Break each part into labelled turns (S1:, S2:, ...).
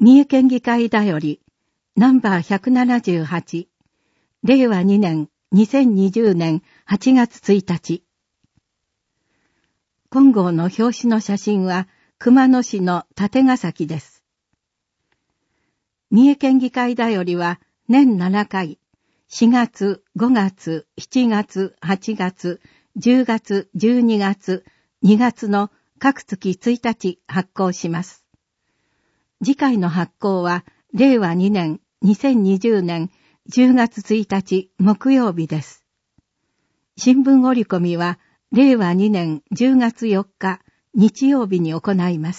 S1: 三重県議会だよりナンバー178令和2年2020年8月1日。今号の表紙の写真は熊野市の立ヶ崎です。三重県議会だよりは年7回、4月、5月、7月、8月、10月、12月、2月の各月1日発行します。次回の発行は令和2年2020年10月1日木曜日です。新聞折り込みは令和2年10月4日日曜日に行います。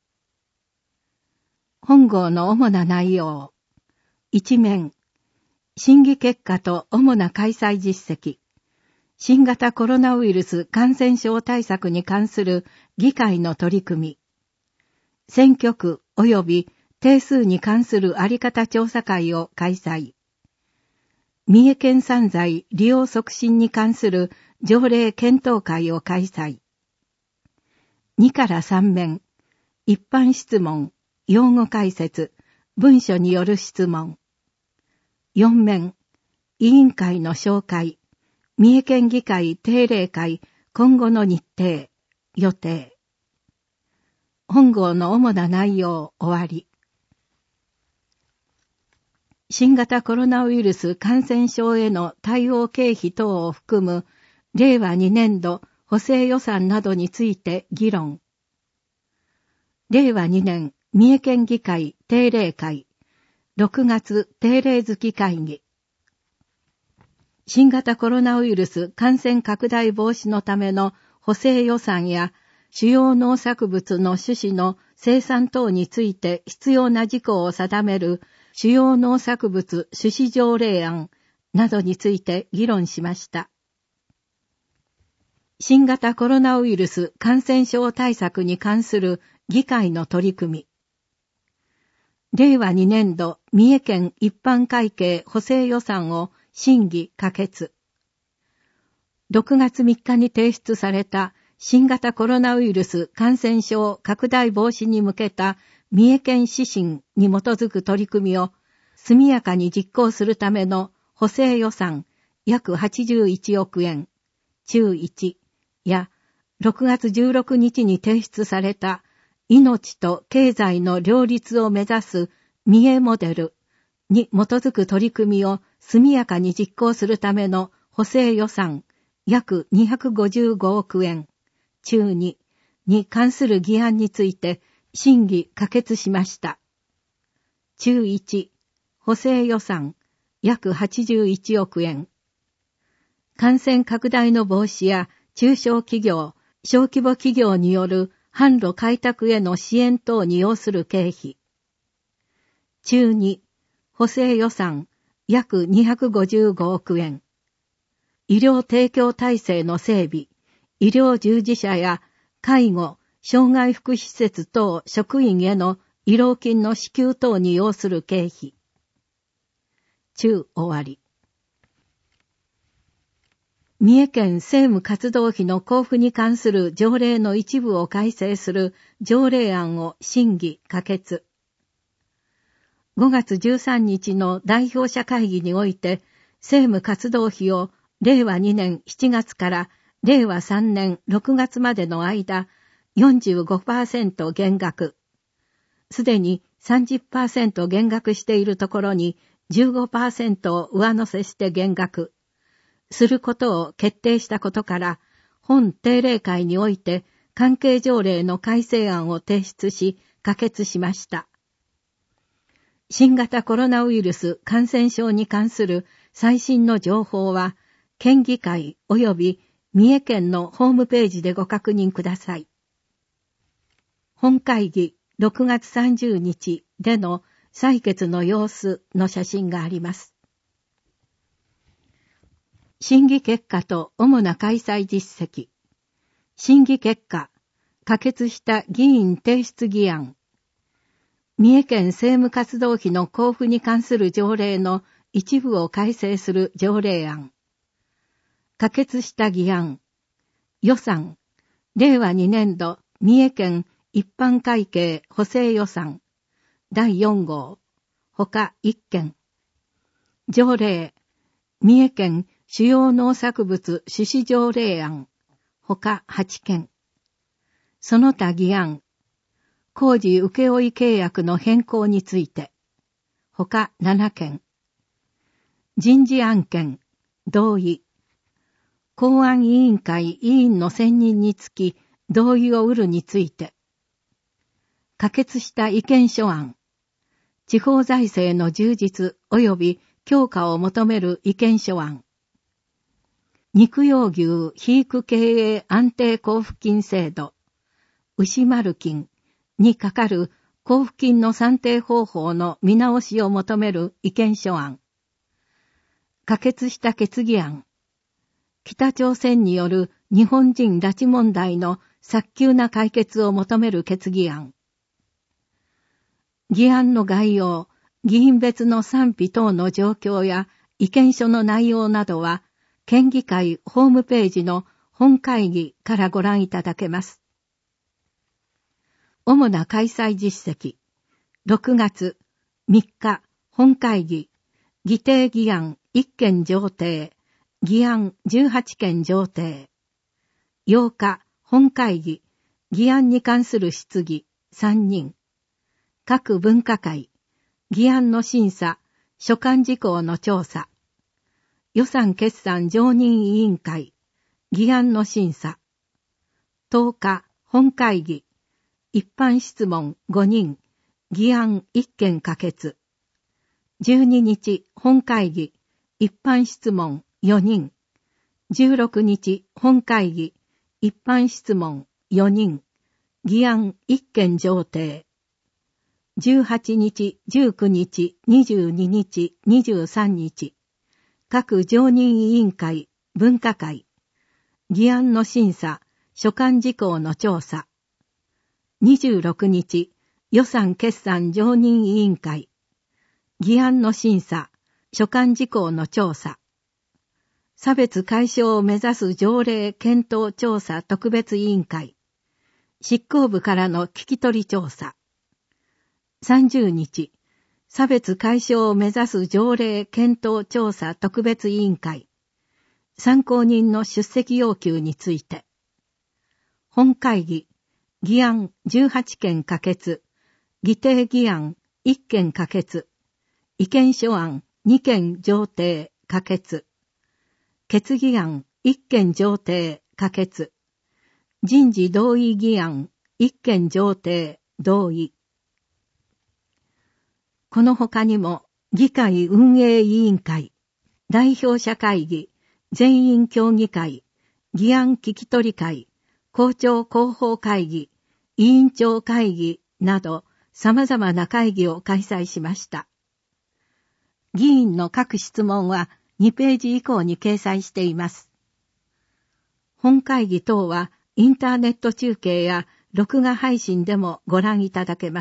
S1: 本号の主な内容。一面、審議結果と主な開催実績。新型コロナウイルス感染症対策に関する議会の取り組み。選挙区及び定数に関するあり方調査会を開催。三重県産材利用促進に関する条例検討会を開催。2から3面、一般質問、用語解説、文書による質問。4面、委員会の紹介、三重県議会定例会今後の日程、予定。本号の主な内容終わり。新型コロナウイルス感染症への対応経費等を含む令和2年度補正予算などについて議論。令和2年三重県議会定例会6月定例月会議。新型コロナウイルス感染拡大防止のための補正予算や主要農作物の種子の生産等について必要な事項を定める主要農作物種子条例案などについて議論しました。新型コロナウイルス感染症対策に関する議会の取り組み。令和2年度三重県一般会計補正予算を審議可決。6月3日に提出された新型コロナウイルス感染症拡大防止に向けた三重県指針に基づく取り組みを速やかに実行するための補正予算約81億円、中1や6月16日に提出された命と経済の両立を目指す三重モデルに基づく取り組みを速やかに実行するための補正予算約255億円、中2に関する議案について審議可決しました。中1、補正予算約81億円。感染拡大の防止や中小企業、小規模企業による販路開拓への支援等に要する経費。中2、補正予算約255億円。医療提供体制の整備、医療従事者や介護、障害福祉施設等職員への慰労金の支給等に要する経費。中終わり。三重県政務活動費の交付に関する条例の一部を改正する条例案を審議可決。5月13日の代表者会議において、政務活動費を令和2年7月から令和3年6月までの間、45% 減額。すでに 30% 減額しているところに 15% を上乗せして減額することを決定したことから、本定例会において関係条例の改正案を提出し可決しました。新型コロナウイルス感染症に関する最新の情報は、県議会及び三重県のホームページでご確認ください。本会議6月30日での採決の様子の写真があります。審議結果と主な開催実績。審議結果、可決した議員提出議案。三重県政務活動費の交付に関する条例の一部を改正する条例案。可決した議案。予算。令和2年度三重県一般会計補正予算。 第4号、他1件。条例、三重県主要農作物種子条例案、他8件。その他議案、工事請負契約の変更について、他7件。人事案件、同意。公安委員会委員の選任につき同意を得るについて、可決した意見書案、地方財政の充実及び強化を求める意見書案、肉用牛肥育経営安定交付金制度、牛丸金にかかる交付金の算定方法の見直しを求める意見書案、可決した決議案、北朝鮮による日本人拉致問題の早急な解決を求める決議案。議案の概要、議員別の賛否等の状況や意見書の内容などは、県議会ホームページの本会議からご覧いただけます。主な開催実績。6月3日、本会議、議定議案1件上呈、議案18件上呈。8日、本会議、議案に関する質疑3人。各分科会、議案の審査、所管事項の調査。予算決算常任委員会、議案の審査。10日、本会議、一般質問5人、議案1件可決。12日、本会議、一般質問4人。16日、本会議、一般質問4人。議案1件上呈。18日、19日、22日、23日。各常任委員会、分科会。議案の審査、所管事項の調査。26日、予算決算常任委員会。議案の審査、所管事項の調査。差別解消を目指す条例検討調査特別委員会。執行部からの聞き取り調査。30日、差別解消を目指す条例検討調査特別委員会。参考人の出席要求について。本会議、議案18件可決。議定議案1件可決。意見書案2件上呈可決。決議案1件上呈可決。人事同意議案1件上呈同意。この他にも、議会運営委員会、代表者会議、全員協議会、議案聞き取り会、公聴広報会議、委員長会議など様々な会議を開催しました。議員の各質問は2ページ以降に掲載しています。本会議等はインターネット中継や録画配信でもご覧いただけます。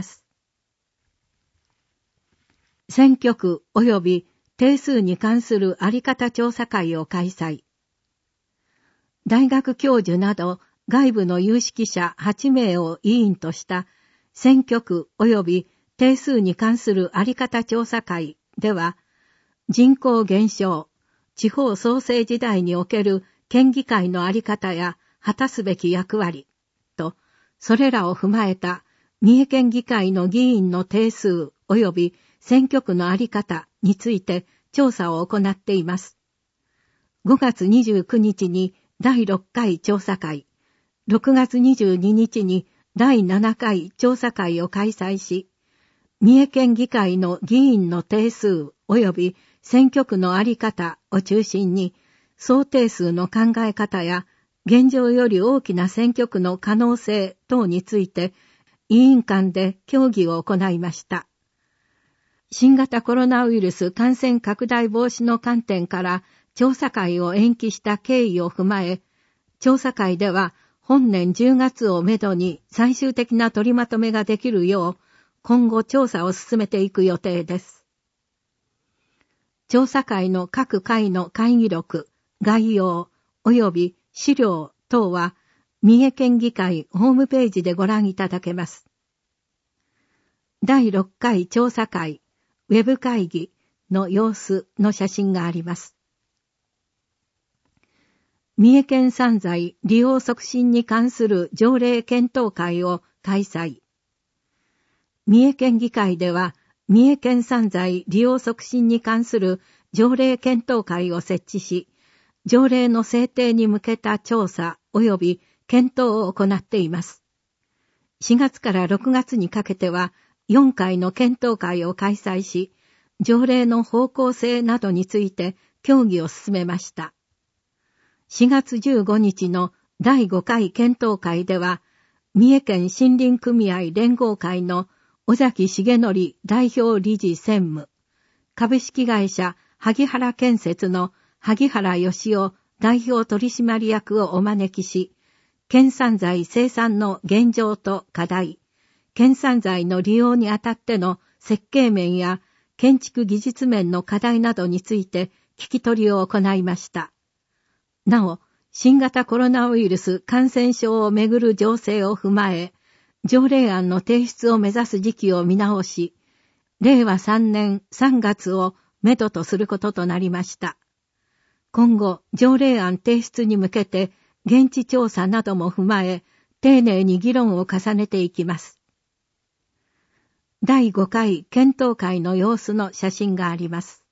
S1: 選挙区及び定数に関するあり方調査会を開催。大学教授など外部の有識者8名を委員とした選挙区及び定数に関するあり方調査会では、人口減少、地方創生時代における県議会のあり方や果たすべき役割と、それらを踏まえた三重県議会の議員の定数及び選挙区のあり方について調査を行っています。5月29日に第6回調査会、6月22日に第7回調査会を開催し、三重県議会の議員の定数及び選挙区のあり方を中心に、総定数の考え方や現状より大きな選挙区の可能性等について委員間で協議を行いました。新型コロナウイルス感染拡大防止の観点から調査会を延期した経緯を踏まえ、調査会では本年10月をめどに最終的な取りまとめができるよう、今後調査を進めていく予定です。調査会の各会の会議録、概要、及び資料等は、三重県議会ホームページでご覧いただけます。 第6回調査会、ウェブ会議の様子の写真があります。三重県産材利用促進に関する条例検討会を開催。三重県議会では、三重県産材利用促進に関する条例検討会を設置し、条例の制定に向けた調査及び検討を行っています。4月から6月にかけては、4回の検討会を開催し、条例の方向性などについて協議を進めました。4月15日の第5回検討会では、三重県森林組合連合会の尾崎重則代表理事専務、株式会社萩原建設の萩原義雄代表取締役をお招きし、県産材生産の現状と課題、県産材の利用にあたっての設計面や建築技術面の課題などについて聞き取りを行いました。なお、新型コロナウイルス感染症をめぐる情勢を踏まえ、条例案の提出を目指す時期を見直し、令和3年3月をめどとすることとなりました。今後、条例案提出に向けて、現地調査なども踏まえ、丁寧に議論を重ねていきます。第5回検討会の様子の写真があります。